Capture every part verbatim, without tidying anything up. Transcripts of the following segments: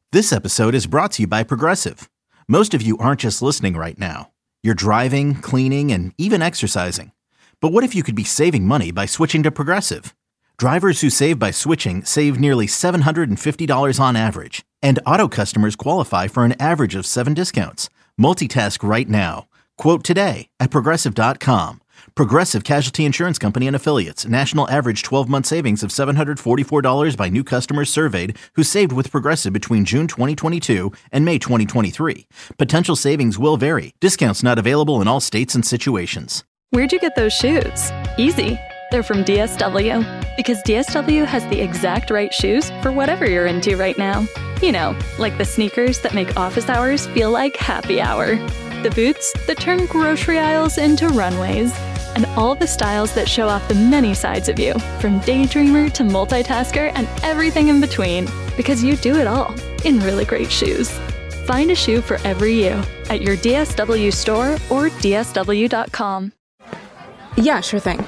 This episode is brought to you by Progressive. Most of you aren't just listening right now. You're driving, cleaning, and even exercising. But what if you could be saving money by switching to Progressive? Drivers who save by switching save nearly seven hundred fifty dollars on average. And auto customers qualify for an average of seven discounts. Multitask right now. Quote today at Progressive dot com. Progressive Casualty Insurance Company and Affiliates. National average twelve-month savings of seven hundred forty-four dollars by new customers surveyed who saved with Progressive between June twenty twenty-two and May twenty twenty-three. Potential savings will vary. Discounts not available in all states and situations. Where'd you get those shoes? Easy. They're from D S W. Because D S W has the exact right shoes for whatever you're into right now. You know, like the sneakers that make office hours feel like happy hour. The boots that turn grocery aisles into runways. And all the styles that show off the many sides of you, from daydreamer to multitasker and everything in between. Because you do it all in really great shoes. Find a shoe for every you at your D S W store or D S W dot com. Yeah, sure thing.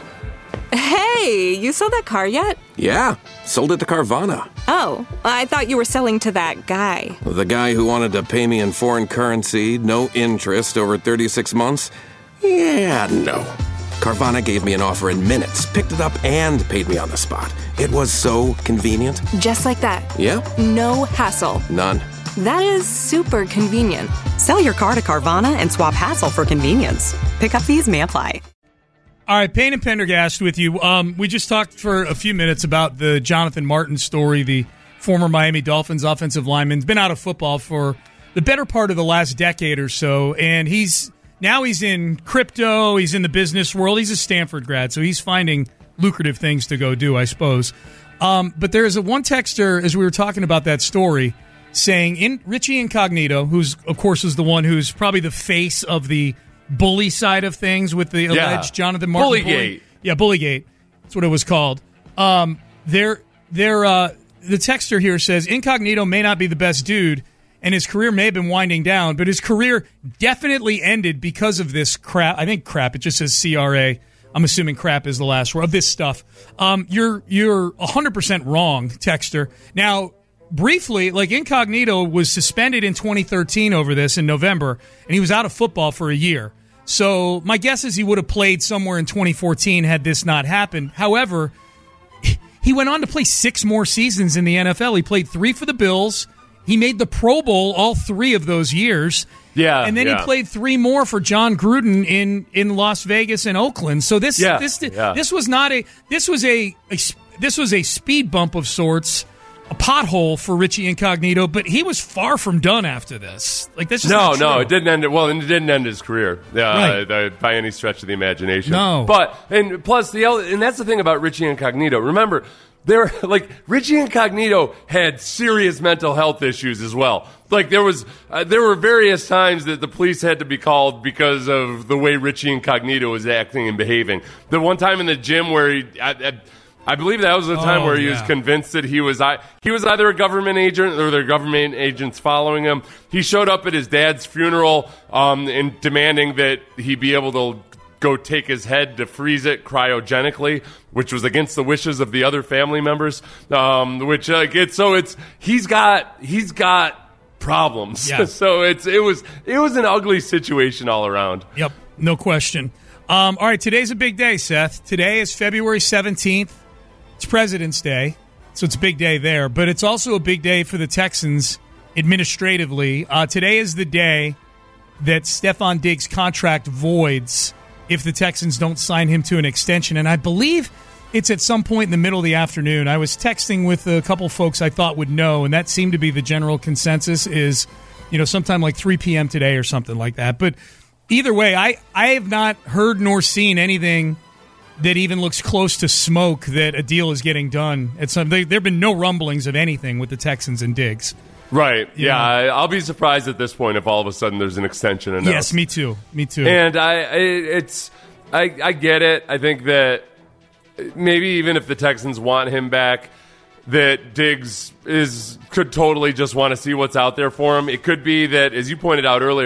Hey, you sold that car yet? Yeah, sold it to Carvana. Oh, I thought you were selling to that guy. The guy who wanted to pay me in foreign currency, no interest, over thirty-six months? Yeah, no. Carvana gave me an offer in minutes, picked it up, and paid me on the spot. It was so convenient. Just like that. Yeah. No hassle. None. That is super convenient. Sell your car to Carvana and swap hassle for convenience. Pickup fees may apply. All right, Payne and Pendergast with you. Um, we just talked for a few minutes about the Jonathan Martin story, the former Miami Dolphins offensive lineman. He's been out of football for the better part of the last decade or so, and he's now he's in crypto, he's in the business world. He's a Stanford grad, so he's finding lucrative things to go do, I suppose. Um, but there's a one texter, as we were talking about that story, saying in Richie Incognito, who's, of course, is the one who's probably the face of the bully side of things with the yeah. alleged Jonathan Martin. Bullygate. Bully. Yeah, Bullygate. That's what it was called. Um, they're, they're, uh, the texter here says, Incognito may not be the best dude, and his career may have been winding down, but his career definitely ended because of this crap. I think crap. It just says C R A. I'm assuming crap is the last word of this stuff. Um, you're you're one hundred percent wrong, texter. Now, briefly, like Incognito was suspended in twenty thirteen over this in November, and he was out of football for a year. So my guess is he would have played somewhere in twenty fourteen had this not happened. However, he went on to play six more seasons in the N F L. He played three for the Bills. He made the Pro Bowl all three of those years. Yeah, and then yeah. he played three more for John Gruden in, in Las Vegas and Oakland. So this yeah, this yeah. this was not a this was a, a this was a speed bump of sorts, a pothole for Richie Incognito. But he was far from done after this. Like this. No, no, it didn't end. Well, it didn't end his career uh, Right. uh, by any stretch of the imagination. No, but and plus the and that's the thing about Richie Incognito. Remember. There, like Richie Incognito had serious mental health issues as well. Like there was, uh, there were various times that the police had to be called because of the way Richie Incognito was acting and behaving. The one time in the gym where he, I, I, I believe that was the time Oh, where he yeah. was convinced that he was, I, he was either a government agent or there were government agents following him. He showed up at his dad's funeral, um, and demanding that he be able to go take his head to freeze it cryogenically, which was against the wishes of the other family members. Um, which uh, it's so it's he's got he's got problems. Yeah. So it's it was it was an ugly situation all around. Yep, no question. Um, all right, today's a big day, Seth. Today is February seventeenth. It's President's Day, so it's a big day there. But it's also a big day for the Texans administratively. Uh, today is the day that Stefon Diggs' contract voids if the Texans don't sign him to an extension. And I believe it's at some point in the middle of the afternoon. I was texting with a couple folks I thought would know, and that seemed to be the general consensus is, you know, sometime like three p.m. today or something like that. But either way, I, I have not heard nor seen anything that even looks close to smoke that a deal is getting done. At some, there have been no rumblings of anything with the Texans and Diggs. Right. Yeah. Yeah. I, I'll be surprised at this point if all of a sudden there's an extension announced. Yes, me too. Me too. And I, I it's, I, I get it. I think that maybe even if the Texans want him back, that Diggs is could totally just want to see what's out there for him. It could be that, as you pointed out earlier,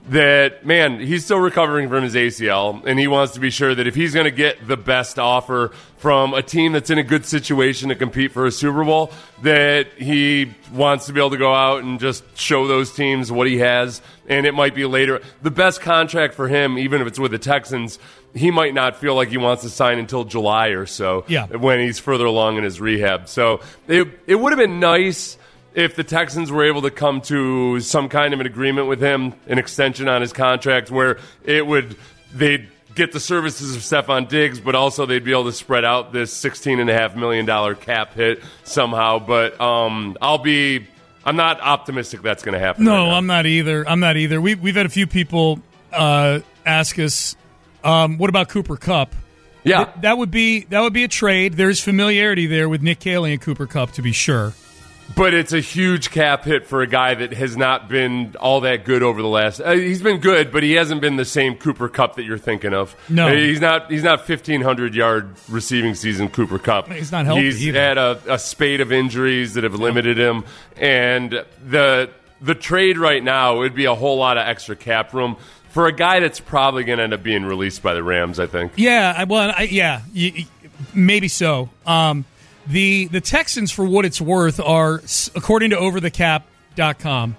that, man, he's still recovering from his A C L, and he wants to be sure that if he's going to get the best offer from a team that's in a good situation to compete for a Super Bowl, that he wants to be able to go out and just show those teams what he has, and it might be later. The best contract for him, even if it's with the Texans, he might not feel like he wants to sign until July or so, yeah. when he's further along in his rehab. So it, it would have been nice if the Texans were able to come to some kind of an agreement with him, an extension on his contract, where it would they'd get the services of Stephon Diggs, but also they'd be able to spread out this sixteen point five million dollars cap hit somehow. But um, I'll be I'm not optimistic that's going to happen. No, right I'm not either. I'm not either. We've we've had a few people uh, ask us, um, what about Cooper Kupp? Yeah, Th- that would be that would be a trade. There's familiarity there with Nick Caley and Cooper Kupp, to be sure. But it's a huge cap hit for a guy that has not been all that good over the last. Uh, he's been good, but he hasn't been the same Cooper Kupp that you're thinking of. No, uh, he's not. He's not fifteen hundred yard receiving season Cooper Kupp. He's not healthy He's either. had a, a spate of injuries that have limited him, and the the trade right now would be a whole lot of extra cap room for a guy that's probably going to end up being released by the Rams, I think. Yeah, I- well, I, yeah, y- y- maybe so. Um, the the Texans, for what it's worth, are, s- according to over the cap dot com,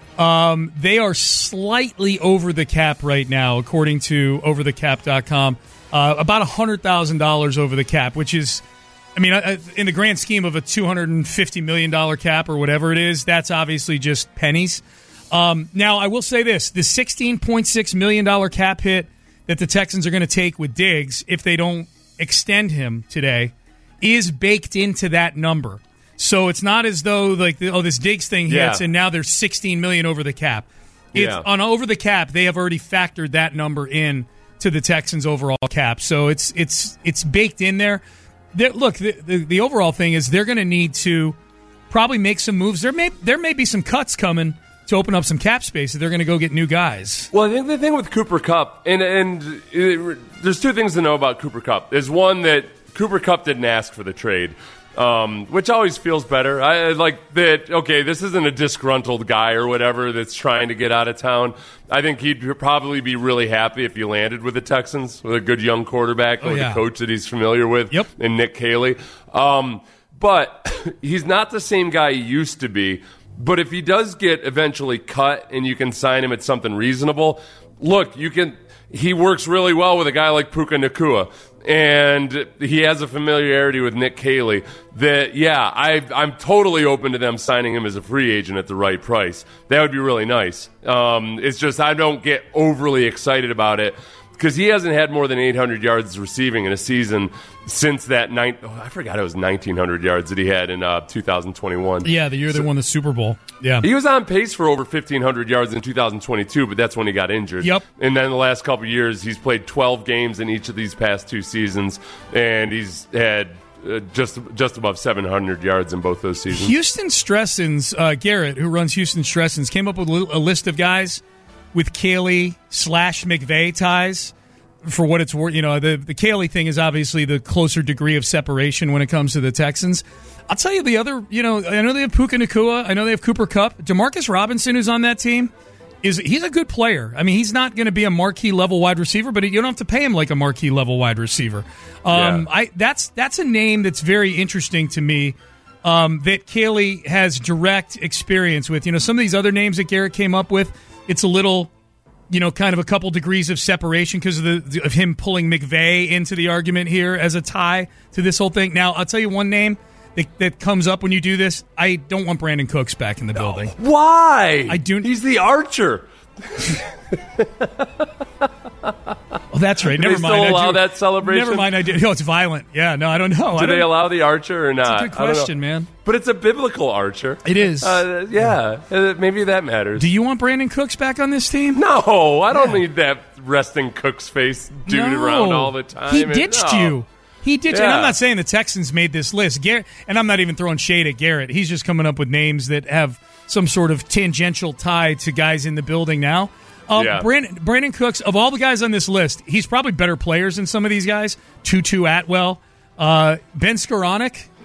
um, they are slightly over the cap right now, according to over the cap dot com, uh, about one hundred thousand dollars over the cap, which is, I mean, uh, in the grand scheme of a two hundred fifty million dollars cap or whatever it is, that's obviously just pennies. Um, now, I will say this. The sixteen point six million dollars cap hit that the Texans are going to take with Diggs, if they don't extend him today, is baked into that number. So it's not as though, like, the, oh, this Diggs thing hits Yeah. and now there's sixteen million dollars over the cap. It's, Yeah. on over the cap, they have already factored that number in to the Texans' overall cap. So it's it's it's baked in there. They're, look, the, the, the overall thing is they're going to need to probably make some moves. There may there may be some cuts coming to open up some cap space. They're going to go get new guys. Well, I think the thing with Cooper Kupp, and and it, there's two things to know about Cooper Kupp. There's one that Cooper Kupp didn't ask for the trade, um, which always feels better. I like that. Okay, this isn't a disgruntled guy or whatever that's trying to get out of town. I think he'd probably be really happy if he landed with the Texans with a good young quarterback, Oh, with yeah. a coach that he's familiar with, Yep. and Nick Caley. Um, but he's not the same guy he used to be. But if he does get eventually cut and you can sign him at something reasonable, look, you can. He works really well with a guy like Puka Nacua, and he has a familiarity with Nick Caley that, yeah, I, I'm totally open to them signing him as a free agent at the right price. That would be really nice. Um, it's just I don't get overly excited about it, because he hasn't had more than eight hundred yards receiving in a season since that nine. Oh, I forgot it was nineteen hundred yards that he had in uh, two thousand twenty-one. Yeah, the year they won the Super Bowl. Yeah. He was on pace for over fifteen hundred yards in two thousand twenty-two, but that's when he got injured. Yep. And then the last couple of years, he's played twelve games in each of these past two seasons, and he's had uh, just just above seven hundred yards in both those seasons. Houston Stressens, uh, Garrett, who runs Houston Stressens, came up with a li- a list of guys with Caley slash McVay ties. For what it's worth, you know, the, the Caley thing is obviously the closer degree of separation when it comes to the Texans. I'll tell you the other, you know, I know they have Puka Nacua. I know they have Cooper Kupp. Demarcus Robinson, who's on that team, is he's a good player. I mean, he's not going to be a marquee level wide receiver, but you don't have to pay him like a marquee level wide receiver. Um, Yeah. I that's that's a name that's very interesting to me. Um, that Caley has direct experience with. You know, some of these other names that Garrett came up with, it's a little, you know, kind of a couple degrees of separation because of the of him pulling McVay into the argument here as a tie to this whole thing. Now, I'll tell you one name that, that comes up when you do this. I don't want Brandon Cooks back in the building. Why? I do. He's the Archer. Oh, that's right. Do Never they mind. still I allow do- that celebration? Never mind. I did. Oh, it's violent. Yeah. No, I don't know. I Do don't, they allow the Archer or not? That's a good I don't know. question, man. But it's a biblical Archer. It is. Uh, yeah, uh, maybe that matters. Do you want Brandon Cooks back on this team? No, I don't Yeah. need that resting Cook's face dude No. around all the time. He And- ditched no. you. He ditched. And Yeah. I'm not saying the Texans made this list. Garrett, and I'm not even throwing shade at Garrett. He's just coming up with names that have some sort of tangential tie to guys in the building now. Um, Yeah. Brandon, Brandon Cooks, of all the guys on this list, he's probably better players than some of these guys. Tutu Atwell, uh, Ben Skoranek.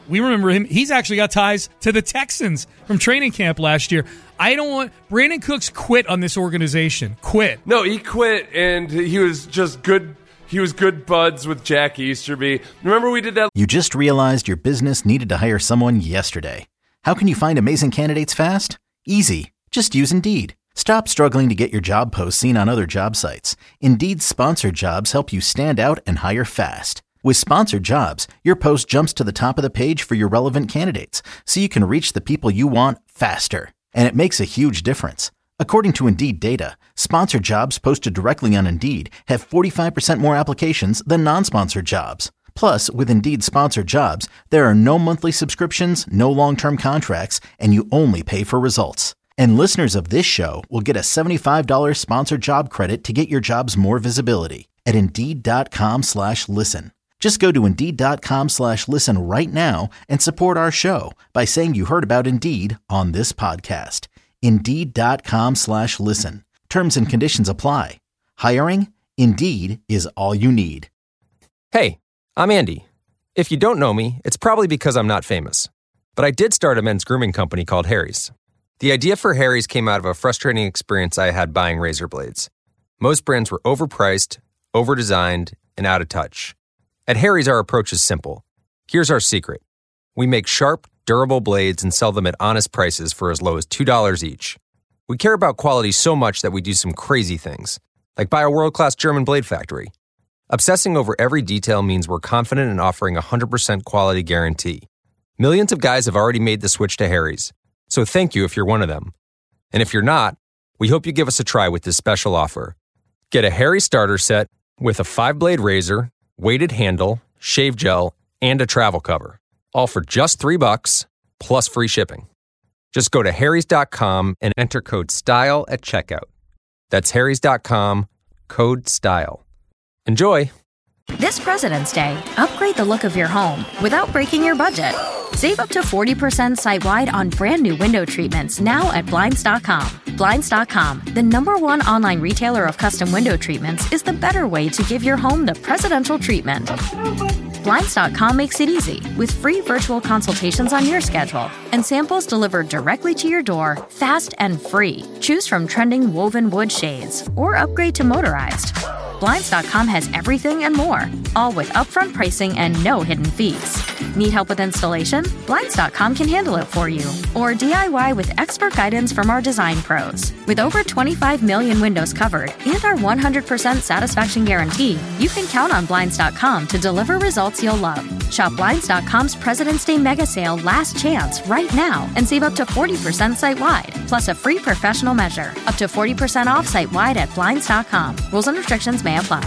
We remember him. He's actually got ties to the Texans from training camp last year. I don't want Brandon Cooks quit on this organization. Quit. No, he quit, and he was just good. He was good buds with Jack Easterby. Remember we did that? You just realized your business needed to hire someone yesterday. How can you find amazing candidates fast? Easy. Just use Indeed. Stop struggling to get your job posts seen on other job sites. Indeed's sponsored jobs help you stand out and hire fast. With sponsored jobs, your post jumps to the top of the page for your relevant candidates, so you can reach the people you want faster. And it makes a huge difference. According to Indeed data, sponsored jobs posted directly on Indeed have forty-five percent more applications than non-sponsored jobs. Plus, with Indeed sponsored jobs, there are no monthly subscriptions, no long-term contracts, and you only pay for results. And listeners of this show will get a seventy-five dollars sponsored job credit to get your jobs more visibility at Indeed.com slash listen. Just go to Indeed.com slash listen right now and support our show by saying you heard about Indeed on this podcast. Indeed.com slash listen. Terms and conditions apply. Hiring? Indeed is all you need. Hey, I'm Andy. If you don't know me, it's probably because I'm not famous. But I did start a men's grooming company called Harry's. The idea for Harry's came out of a frustrating experience I had buying razor blades. Most brands were overpriced, overdesigned, and out of touch. At Harry's, our approach is simple. Here's our secret. We make sharp, durable blades and sell them at honest prices for as low as two dollars each. We care about quality so much that we do some crazy things, like buy a world-class German blade factory. Obsessing over every detail means we're confident in offering a one hundred percent quality guarantee. Millions of guys have already made the switch to Harry's, so thank you if you're one of them. And if you're not, we hope you give us a try with this special offer. Get a Harry's starter set with a five-blade razor, weighted handle, shave gel, and a travel cover. All for just three bucks, plus free shipping. Just go to harrys dot com and enter code STYLE at checkout. That's harrys dot com, code STYLE. Enjoy! This President's Day, upgrade the look of your home without breaking your budget. Save up to forty percent site-wide on brand new window treatments now at Blinds dot com. Blinds dot com, the number one online retailer of custom window treatments, is the better way to give your home the presidential treatment. Blinds dot com makes it easy with free virtual consultations on your schedule and samples delivered directly to your door, fast and free. Choose from trending woven wood shades or upgrade to motorized. Blinds dot com has everything and more, all with upfront pricing and no hidden fees. Need help with installation? Blinds dot com can handle it for you. Or D I Y with expert guidance from our design pros. With over twenty-five million windows covered and our one hundred percent satisfaction guarantee, you can count on Blinds dot com to deliver results you'll love. Shop Blinds dot com's President's Day Mega Sale Last Chance right now and save up to forty percent site-wide, plus a free professional measure. Up to forty percent off site-wide at Blinds dot com. Rules and restrictions may apply.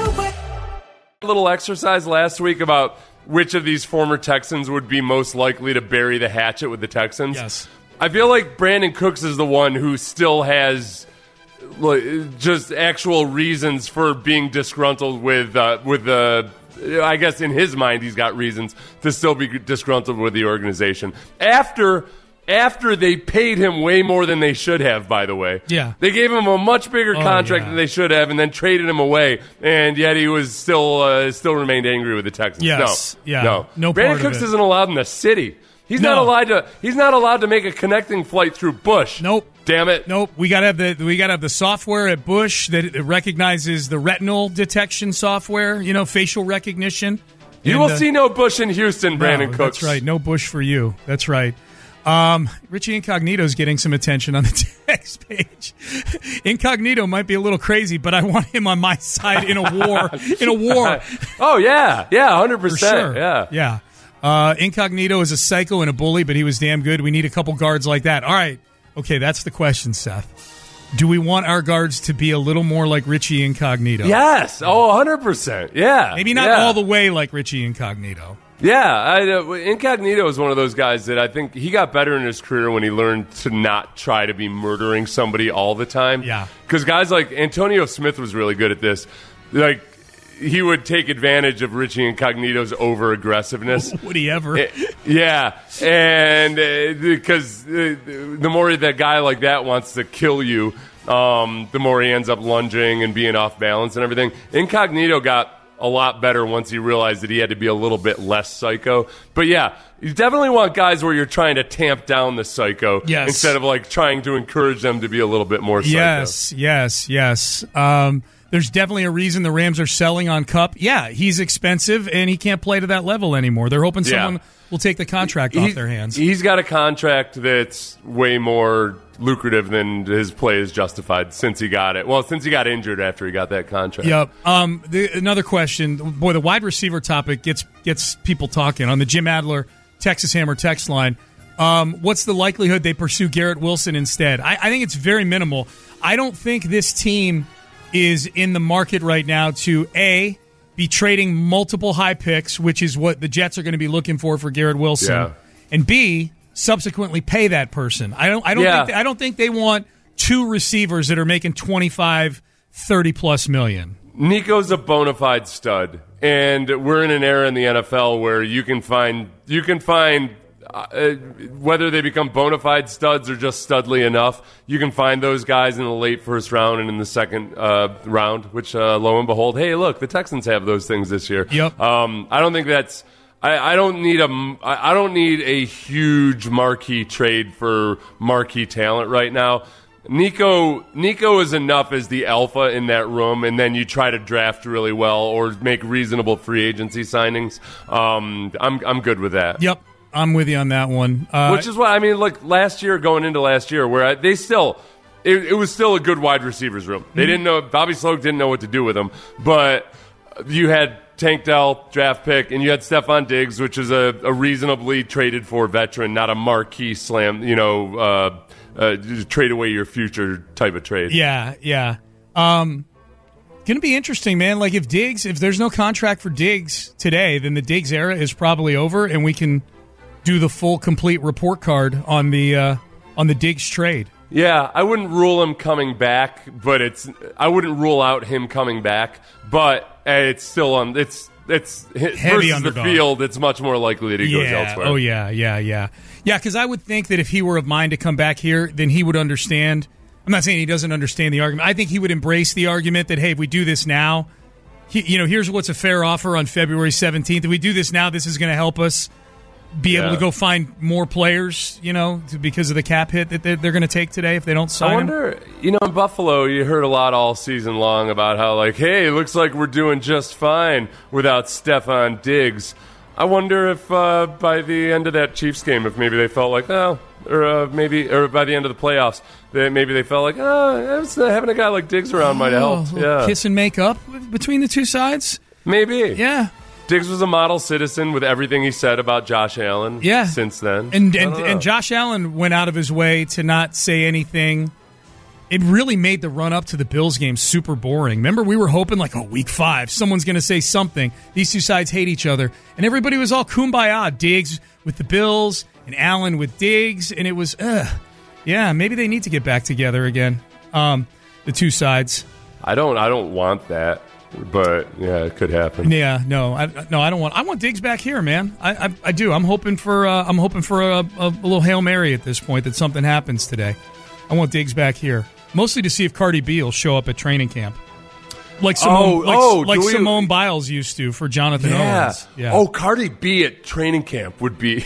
A little exercise last week about which of these former Texans would be most likely to bury the hatchet with the Texans. Yes. I feel like Brandon Cooks is the one who still has like, just actual reasons for being disgruntled with uh, with the. I guess in his mind, he's got reasons to still be disgruntled with the organization after. After they paid him way more than they should have, by the way. Yeah. They gave him a much bigger oh, contract yeah. than they should have and then traded him away, and yet he was still uh, still remained angry with the Texans. Yes. No. Yeah. No. No Brandon part of Cooks it. isn't allowed in the city. He's No. not allowed to he's not allowed to make a connecting flight through Bush. Nope. Damn it. Nope. We gotta have the we gotta have the software at Bush that recognizes the retinal detection software, you know, facial recognition. You And, will uh, see no Bush in Houston, Brandon no, Cooks. That's right. No Bush for you. That's right. Um, Richie Incognito's getting some attention on the text page. Incognito might be a little crazy, but I want him on my side in a war. In a war. Oh, yeah. Yeah, one hundred For percent. sure. Yeah. Yeah. Uh, Incognito is a psycho and a bully, but he was damn good. We need a couple guards like that. All right. Okay, that's the question, Seth. Do we want our guards to be a little more like Richie Incognito? Yes. Oh, one hundred percent. Yeah. Maybe not yeah. all the way like Richie Incognito. Yeah, I, uh, Incognito is one of those guys that I think he got better in his career when he learned to not try to be murdering somebody all the time. Yeah. Because guys like Antonio Smith was really good at this. Like, he would take advantage of Richie Incognito's over-aggressiveness. Would he ever? It, yeah, and uh, because uh, the more that guy like that wants to kill you, um, the more he ends up lunging and being off balance and everything. Incognito got a lot better once he realized that he had to be a little bit less psycho. But yeah, you definitely want guys where you're trying to tamp down the psycho yes. instead of like trying to encourage them to be a little bit more psycho. Yes, yes, yes. Um, there's definitely a reason the Rams are selling on Kupp. Yeah, he's expensive and he can't play to that level anymore. They're hoping someone yeah. will take the contract he, off their hands. He's got a contract that's way more lucrative than his play is justified since he got it. Well, since he got injured after he got that contract. Yep. Um, the, another question. Boy, the wide receiver topic gets gets people talking on the Jim Adler Texas Hammer text line. Um, what's the likelihood they pursue Garrett Wilson instead? I, I think it's very minimal. I don't think this team is in the market right now to, A, be trading multiple high picks, which is what the Jets are going to be looking for for Garrett Wilson, yeah. and B, subsequently pay that person. I don't I don't yeah. think I don't think they want two receivers that are making twenty-five, thirty plus million. Nico's a bona fide stud, and we're in an era in the N F L where you can find you can find uh, whether they become bona fide studs or just studly enough, you can find those guys in the late first round and in the second uh, round, which uh, lo and behold, hey, look, the Texans have those things this year. Yep. Um, I don't think that's I, I don't need a I don't need a huge marquee trade for marquee talent right now. Nico Nico is enough as the alpha in that room, and then you try to draft really well or make reasonable free agency signings. Um, I'm I'm good with that. Yep, I'm with you on that one. Uh, Which is why I mean, look, last year going into last year, where I, they still it, it was still a good wide receivers room. They mm-hmm. didn't know Bobby Sloak didn't know what to do with them, but you had Tank Dell, draft pick, and you had Stephon Diggs, which is a, a reasonably traded for veteran, not a marquee slam, you know, uh, uh, trade away your future type of trade. Yeah, yeah. Um, going to be interesting, man. Like if Diggs, if there's no contract for Diggs today, then the Diggs era is probably over, and we can do the full, complete report card on the uh, on the Diggs trade. Yeah, I wouldn't rule him coming back, but it's I wouldn't rule out him coming back, but it's still on. It's it's heavy versus underdog. The field. It's much more likely that he yeah. goes elsewhere. Oh yeah, yeah, yeah, yeah. Because I would think that if he were of mind to come back here, then he would understand. I'm not saying he doesn't understand the argument. I think he would embrace the argument that hey, if we do this now, he, you know, here's what's a fair offer on February seventeenth. If we do this now, this is going to help us be yeah. able to go find more players, you know, to, because of the cap hit that they're, they're going to take today if they don't sign I wonder, him. You know, in Buffalo, you heard a lot all season long about how, like, hey, it looks like we're doing just fine without Stephon Diggs. I wonder if uh, by the end of that Chiefs game, if maybe they felt like, oh, or uh, maybe, or by the end of the playoffs, that maybe they felt like, oh, having a guy like Diggs around might have oh, helped. Yeah, kiss and make up between the two sides. Maybe, yeah. Diggs was a model citizen with everything he said about Josh Allen. Yeah. Since then, and and, and Josh Allen went out of his way to not say anything. It really made the run up to the Bills game super boring. Remember, we were hoping like, oh, week five, someone's going to say something. These two sides hate each other, and everybody was all kumbaya. Diggs with the Bills and Allen with Diggs, and it was, ugh. Yeah, maybe they need to get back together again. Um, the two sides. I don't. I don't want that. But yeah, it could happen. Yeah, no, I, no, I don't want. I want Diggs back here, man. I, I, I do. I'm hoping for. Uh, I'm hoping for a, a, a little Hail Mary at this point that something happens today. I want Diggs back here, mostly to see if Cardi B will show up at training camp, like Simone, oh, like, oh, like we, Simone Biles used to for Jonathan yeah. Owens. Yeah. Oh, Cardi B at training camp would be.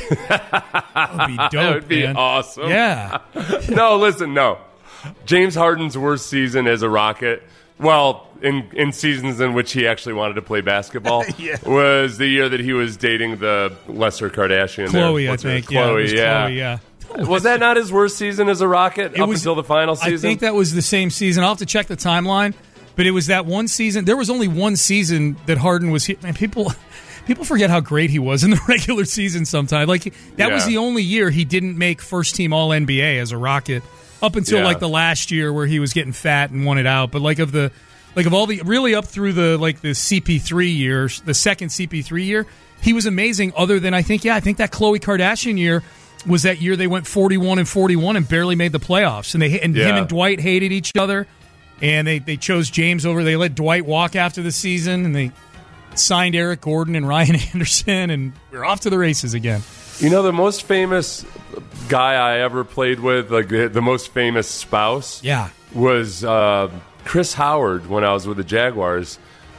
that would be dope. That would be man. awesome. Yeah. No, listen, no. James Harden's worst season as a Rocket. Well, in in seasons in which he actually wanted to play basketball, yeah. was the year that he was dating the lesser Kardashian. Chloe, there. I think. Her? Chloe, yeah, yeah. Chloe, yeah. Was that not his worst season as a Rocket it up was, until the final season? I think that was the same season. I'll have to check the timeline, but it was that one season. There was only one season that Harden was here. And people, people forget how great he was in the regular season sometimes. Like that yeah. was the only year he didn't make first team All N B A as a Rocket up until yeah. like the last year where he was getting fat and wanted out. But like of the like of all the really up through the like the C P three years, the second C P three year, he was amazing. Other than I think yeah, I think that Khloe Kardashian year was that year they went forty-one and forty-one and barely made the playoffs. And they and yeah. him and Dwight hated each other. And they, they chose James over. They let Dwight walk after the season, and they signed Eric Gordon and Ryan Anderson, and we're off to the races again. You know, the most famous guy I ever played with, like the, the most famous spouse, yeah, was uh, Chris Howard when I was with the Jaguars.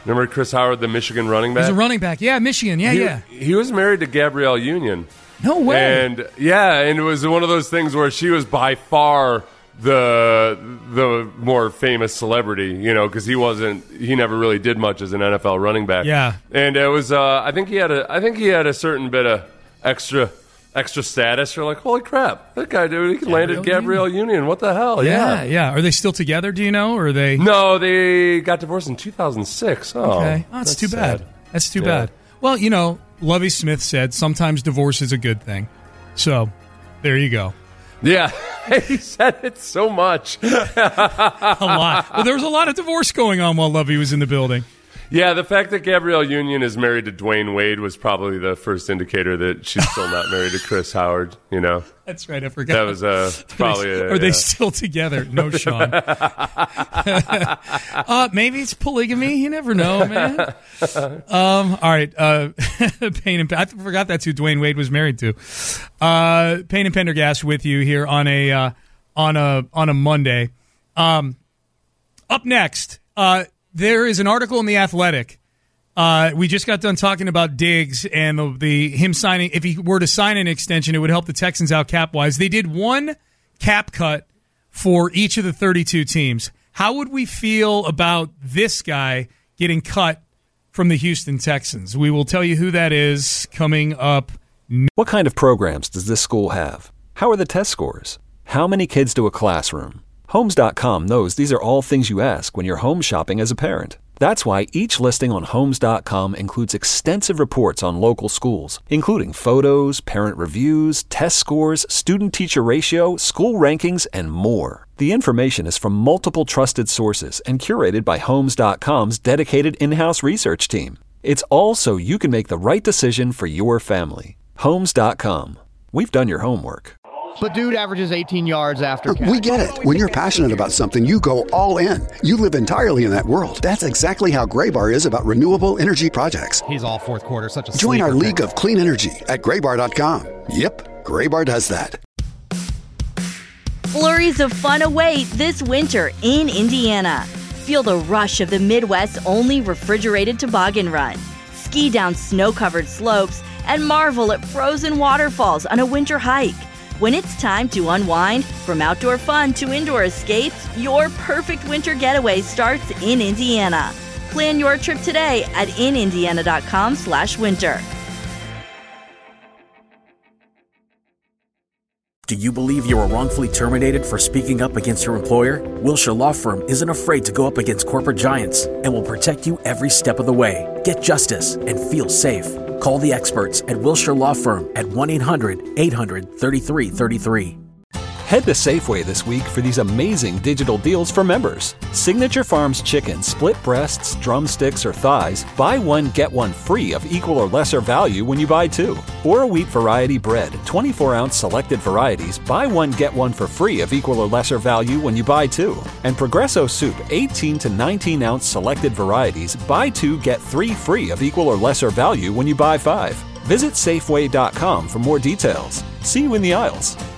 Remember Chris Howard, the Michigan running back? He's a running back. Yeah, Michigan. Yeah, he, yeah. He was married to Gabrielle Union. No way. And yeah, and it was one of those things where she was by far the the more famous celebrity, you know, because he wasn't, he never really did much as an N F L running back. Yeah. And it was, uh, I think he had a, I think he had a certain bit of extra. Extra status. You're like, holy crap, that guy, dude, he Gabrielle landed Gabrielle Union. Union. What the hell? Yeah, yeah, yeah. Are they still together? Do you know, or are they? No, they got divorced in two thousand six. Oh, okay, oh, that's, that's too bad. Sad. That's too yeah. bad. Well, you know, Lovie Smith said sometimes divorce is a good thing. So, there you go. Yeah, he said it so much. A lot. Well, there was a lot of divorce going on while Lovie was in the building. Yeah, the fact that Gabrielle Union is married to Dwayne Wade was probably the first indicator that she's still not married to Chris Howard, you know? That's right, I forgot. That was uh, probably... Are, they, a, are yeah. they still together? No, Sean. uh, maybe it's polygamy. You never know, man. Um, all right. Uh, Payne and I forgot that's who Dwayne Wade was married to. Uh, Payne and Pendergast with you here on a uh, on a on a Monday. Um, up next, uh, there is an article in The Athletic. Uh, we just got done talking about Diggs and the, the him signing. If he were to sign an extension, it would help the Texans out cap-wise. They did one cap cut for each of the thirty-two teams. How would we feel about this guy getting cut from the Houston Texans? We will tell you who that is coming up. What kind of programs does this school have? How are the test scores? How many kids do a classroom? Homes dot com knows these are all things you ask when you're home shopping as a parent. That's why each listing on Homes dot com includes extensive reports on local schools, including photos, parent reviews, test scores, student-teacher ratio, school rankings, and more. The information is from multiple trusted sources and curated by Homes dot com's dedicated in-house research team. It's all so you can make the right decision for your family. Homes dot com. We've done your homework. But dude averages eighteen yards after catch. We get it. When you're passionate about something, you go all in. You live entirely in that world. That's exactly how Graybar is about renewable energy projects. He's all fourth quarter, such a Join our sleeper league pick. of clean energy at graybar dot com. Yep, Graybar does that. Flurries of fun await this winter in Indiana. Feel the rush of the Midwest's only refrigerated toboggan run. Ski down snow-covered slopes and marvel at frozen waterfalls on a winter hike. When it's time to unwind, from outdoor fun to indoor escapes, your perfect winter getaway starts in Indiana. Plan your trip today at in indiana dot com slash winter. Do you believe you were wrongfully terminated for speaking up against your employer? Wilshire Law Firm isn't afraid to go up against corporate giants and will protect you every step of the way. Get justice and feel safe. Call the experts at Wilshire Law Firm at one eight hundred eight hundred thirty-three thirty-three. Head to Safeway this week for these amazing digital deals for members. Signature Farms chicken, split breasts, drumsticks, or thighs, buy one, get one free of equal or lesser value when you buy two. Or a wheat variety bread, twenty-four ounce selected varieties, buy one, get one for free of equal or lesser value when you buy two. And Progresso soup, eighteen to nineteen ounce selected varieties, buy two, get three free of equal or lesser value when you buy five. Visit Safeway dot com for more details. See you in the aisles.